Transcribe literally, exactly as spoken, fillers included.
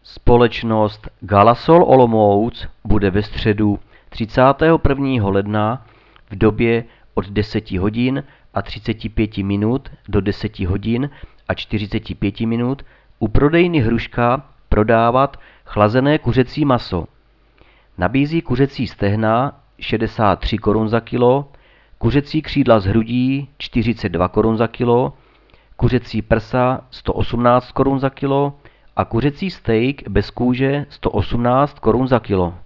Společnost Galasol Olomouc bude ve středu třicátého prvního ledna v době od deseti hodin a třiceti pěti minut do deseti hodin a čtyřiceti pěti minut u prodejny Hruška prodávat chlazené kuřecí maso. Nabízí kuřecí stehna šedesát tři korun za kilo, kuřecí křídla z hrudí čtyřicet dva korun za kilo, kuřecí prsa sto osmnáct korun za kilo a kuřecí steak bez kůže sto osmnáct korun za kilo.